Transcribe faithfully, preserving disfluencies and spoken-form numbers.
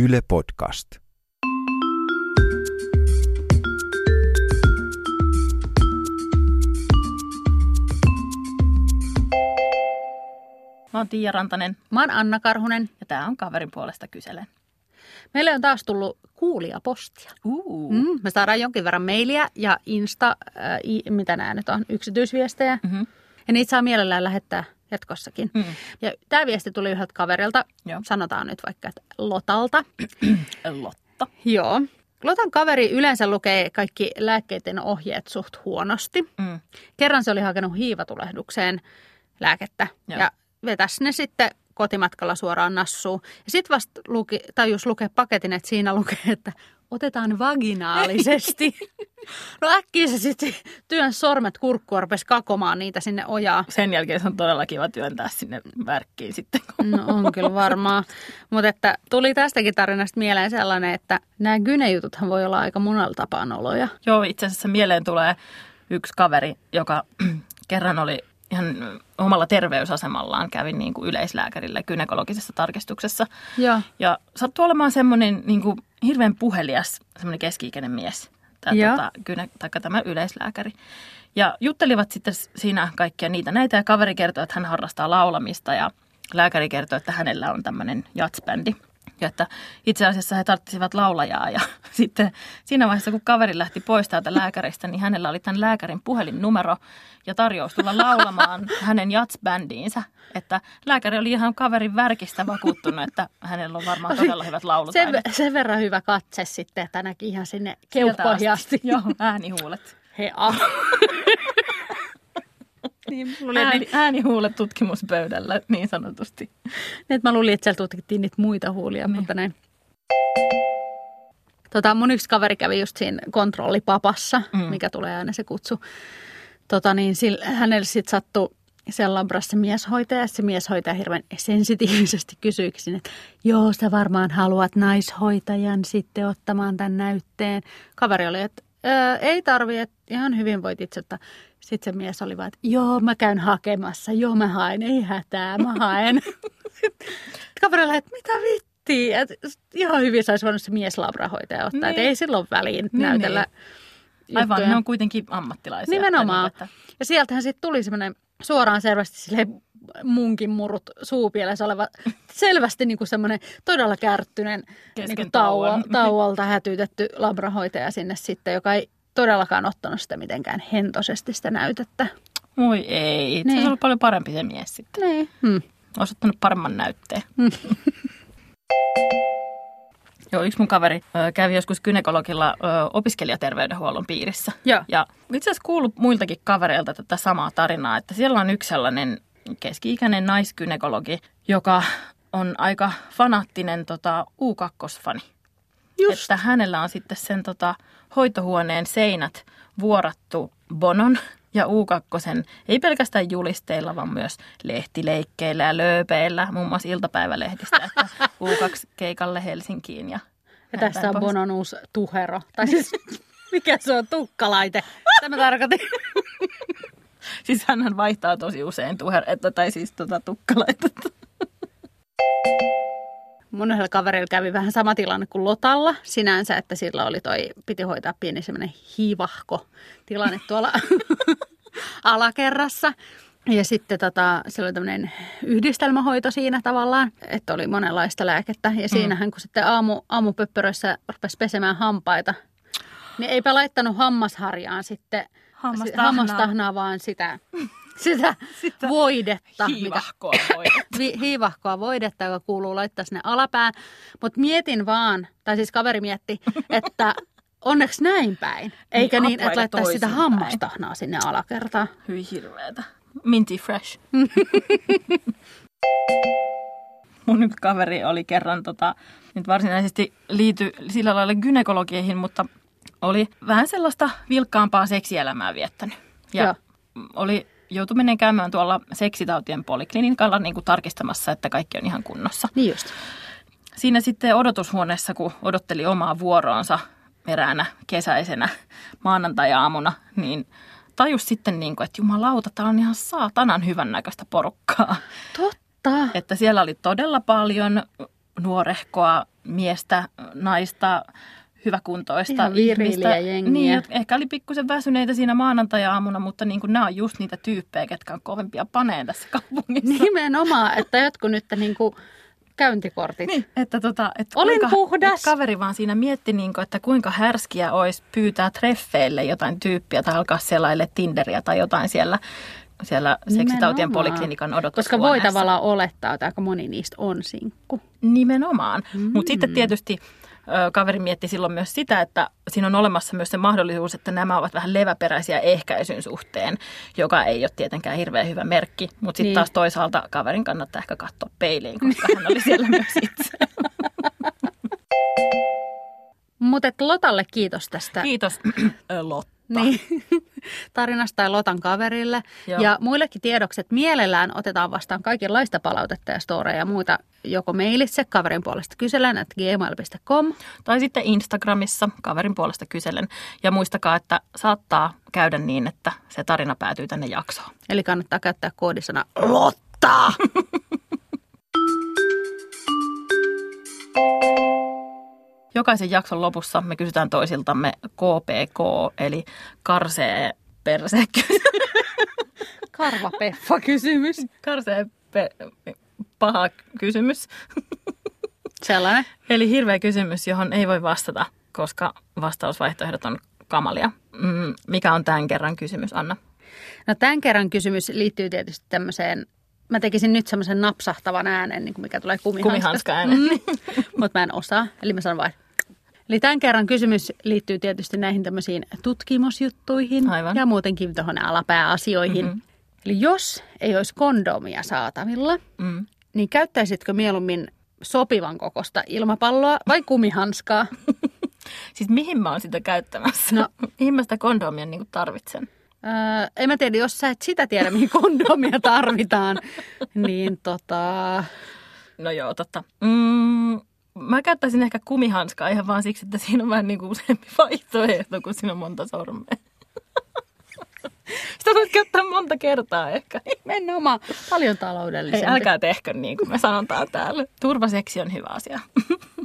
Yle Podcast. Mä oon Tiia Rantanen. Mä oon Anna Karhunen. Ja tää on Kaverin puolesta kyselen. Meille on taas tullut kuulijapostia. Uh. Mm, me saadaan jonkin verran mailia ja Insta, äh, i, mitä nämä nyt on, yksityisviestejä. Mm-hmm. Ja niitä saa mielellään lähettää jatkossakin. Mm. Ja tämä viesti tuli yhdeltä kaverilta, Joo. sanotaan nyt vaikka, että Lotalta. Lotta. Joo. Lotan kaveri yleensä lukee kaikki lääkkeiden ohjeet suht huonosti. Mm. Kerran se oli hakenut hiivatulehdukseen lääkettä Joo. ja vetäisi ne sitten kotimatkalla suoraan nassuun. Ja sitten vasta luki, tajus lukea paketin, että siinä lukee, että otetaan vaginaalisesti. No äkkiä se sitten työn sormet kurkkua rupesi kakomaan niitä sinne ojaa. Sen jälkeen se on todella kiva työntää sinne värkkiin sitten. No on kyllä varmaan. Mutta että tuli tästäkin tarinasta mieleen sellainen, että nämä gynejututhan voi olla aika monella tapaa noloja. Joo, itse asiassa mieleen tulee yksi kaveri, joka kerran oli ihan omalla terveysasemallaan, kävin niin kuin yleislääkärillä gynekologisessa tarkistuksessa. Joo. Ja sattui olemaan semmoinen niin kuin hirveän puhelias, semmoinen keski-ikäinen mies, tämä, tota, gyne, taikka tämä yleislääkäri. Ja juttelivat sitten siinä kaikkia niitä näitä ja kaveri kertoi, että hän harrastaa laulamista ja lääkäri kertoi, että hänellä on tämmöinen jatsbändi. Ja että itse asiassa he tarvitsisivat laulajaa ja sitten siinä vaiheessa, kun kaveri lähti pois täältä lääkäristä, niin hänellä oli tämän lääkärin puhelinnumero ja tarjous tulla laulamaan hänen jatsbändiinsä. Että lääkäri oli ihan kaverin värkistä vakuuttunut, että hänellä on varmaan todella hyvät laulutaidot. Sen, sen verran hyvä katse sitten, että näki ihan sinne keuhkoihin asti. Joo, äänihuulet. Hea. Niin, Ääni, äänihuulet tutkimuspöydällä niin sanotusti. Nyt mä luulin, että siellä tutkittiin niitä muita huulia, niin. mutta näin. Tota, mun yksi kaveri kävi just siinä kontrollipapassa, mm. mikä tulee aina se kutsu. Tota, niin sillä, hänelle sitten sattui siellä labrassa mieshoitaja. Se mieshoitaja hirveän sensitiivisesti kysyikin, että joo, sä varmaan haluat naishoitajan sitten ottamaan tämän näytteen. Kaveri oli, että ei tarvi, että ihan hyvin voit itse ottaa. Sitten se mies oli vaan, että joo, mä käyn hakemassa, joo mä haen, ei hätää, mä haen. Kaveri oli, että mitä vittiä, että ihan hyvin saisi voinut se mieslabrahoitaja ottaa, niin. Että ei silloin väliin niin, näytellä niin. Aivan, ne on kuitenkin ammattilaisia. Nimenomaan. Niin, että... Ja sieltähän sitten tuli semmoinen suoraan selvästi silleen munkin murut suupielessä oleva, selvästi niin kuin semmoinen todella kärttyinen niin tauo, tauolta hätyytetty labrahoitaja sinne sitten, joka ei todellakaan ottanut sitä mitenkään hentosesti sitä näytettä. Moi ei. Itse asiassa ollut paljon parempi se mies sitten. Niin. Hmm. Olisi ottanut paremman näytteen. Hmm. Joo, yksi mun kaveri ö, kävi joskus gynekologilla ö, opiskelijaterveydenhuollon piirissä. Joo. Ja itse asiassa kuullut muiltakin kavereilta tätä samaa tarinaa, että siellä on yksi sellainen keski-ikäinen naisgynekologi, joka on aika fanaattinen tota, U kaksi-fani. Just. Että hänellä on sitten sen tota, hoitohuoneen seinät vuorattu Bonon ja U kaksi, ei pelkästään julisteilla, vaan myös lehtileikkeillä ja lööpeillä, muun muassa iltapäivälehdistä, että U kaksi keikalle Helsinkiin. Ja, ja tässä on Bonon uusi tuhero. Tai siis, mikä se on, tukkalaite? Tämä tarkoitin. Siis hänhän vaihtaa tosi usein tuheretta, tai siis tota tukkalaitetta. Mun yhdellä kaverilla kävi vähän sama tilanne kuin Lotalla sinänsä, että sillä oli toi, piti hoitaa pieni semmoinen hiivahko tilanne tuolla alakerrassa. Ja sitten tota, se oli tämmöinen yhdistelmähoito siinä tavallaan, että oli monenlaista lääkettä. Ja siinähän mm. kun sitten aamu, aamupöppöröissä rupesi pesemään hampaita, niin eipä laittanut hammasharjaan sitten hammastahnaa, hammastahnaa vaan sitä... Sitä, sitä voidetta. Hiivahkoa voidetta. Mikä, hiivahkoa voidetta, joka kuuluu laittaa sinne alapään. Mutta mietin vaan, tai siis kaveri mietti, että onneksi näin päin. Eikä niin, niin että laittaisi sitä hammastahnaa sinne alakertaan. Hyi hirveetä. Minty fresh. Mun yksi kaveri oli kerran, tota, nyt varsinaisesti liity sillä lailla gynekologeihin, mutta oli vähän sellaista vilkkaampaa seksielämää viettänyt. Ja Joo. oli... joutui menen käymään tuolla seksitautien poliklinikalla niin kuin tarkistamassa, että kaikki on ihan kunnossa. Niin just. Siinä sitten odotushuoneessa, kun odotteli omaa vuoroonsa eräänä kesäisenä maanantai-aamuna, niin tajus sitten, niin kuin, että jumalauta, tämä on ihan saatanan hyvännäköistä porukkaa. Totta. Että siellä oli todella paljon nuorehkoa miestä, naista, hyväkuntoista ihan viriliä jengiä. Niin, ehkä oli pikkusen väsyneitä siinä maanantai-aamuna, mutta niin kuin nämä on just niitä tyyppejä, ketkä on kovempia paneen tässä kaupungissa. Nimenomaan, että jotkut nyt niin kuin käyntikortit. Niin, että, tota, että olin kuinka, puhdas. Että kaveri vaan siinä mietti, niin kuin, että kuinka härskiä olisi pyytää treffeille jotain tyyppiä tai alkaa selaille Tinderiä tai jotain siellä, siellä seksitautien poliklinikan odotushuoneessa. Koska voi tavallaan olettaa, että aika moni niistä on sinkku. Nimenomaan. Mm. Mutta sitten tietysti ö, kaveri mietti silloin myös sitä, että siinä on olemassa myös se mahdollisuus, että nämä ovat vähän leväperäisiä ehkäisyn suhteen, joka ei ole tietenkään hirveän hyvä merkki. Mutta sitten niin. taas toisaalta kaverin kannattaa ehkä katsoa peiliin, koska hän oli siellä myös itse. Mutta Lotalle kiitos tästä. Kiitos, Lotta. Niin. Tarinasta tai Lotan kaverille. Joo. Ja muillekin tiedokset mielellään otetaan vastaan kaikenlaista palautetta ja storeja ja muita joko mailitse kaverin puolesta kyselen at gmail piste com. Tai sitten Instagramissa kaverin puolesta kyselen. Ja muistakaa, että saattaa käydä niin, että se tarina päätyy tänne jaksoon. Eli kannattaa käyttää koodisana Lotta! Jokaisen jakson lopussa me kysytään toisiltamme K P K, eli karsee perse. Karvapeffa kysymys. Karsee pe- paha kysymys. Sellainen. Eli hirveä kysymys, johon ei voi vastata, koska vastausvaihtoehdot on kamalia. Mm, mikä on tämän kerran kysymys, Anna? No tämän kerran kysymys liittyy tietysti tämmöiseen, mä tekisin nyt semmoisen napsahtavan äänen, niin kuin mikä tulee kumihanskasta. Kumihanska äänen. Mm. Mutta mä en osaa, eli mä sanon vain. Eli tämän kerran kysymys liittyy tietysti näihin tämmöisiin tutkimusjuttuihin Aivan. ja muutenkin tuohon alapääasioihin. Mm-hmm. Eli jos ei olisi kondomia saatavilla, mm. niin käyttäisitkö mieluummin sopivan kokosta ilmapalloa vai kumihanskaa? Siis mihin mä oon sitä käyttämässä? No. Mihin mä sitä kondomia niin kuin tarvitsen? Öö, en mä tiedä, jos sä et sitä tiedä, mihin kondomia tarvitaan, niin tota... No joo, totta. Mm, mä käyttäisin ehkä kumihanskaa ihan vaan siksi, että siinä on vähän niin kuin useampi vaihtoehto, kun siinä on monta sormea. Sitä voit käyttää monta kertaa ehkä. Nimenomaan. Paljon taloudellisempi. Hei, älkää tehkö niin kuin me sanotaan täällä. Turvaseksi on hyvä asia.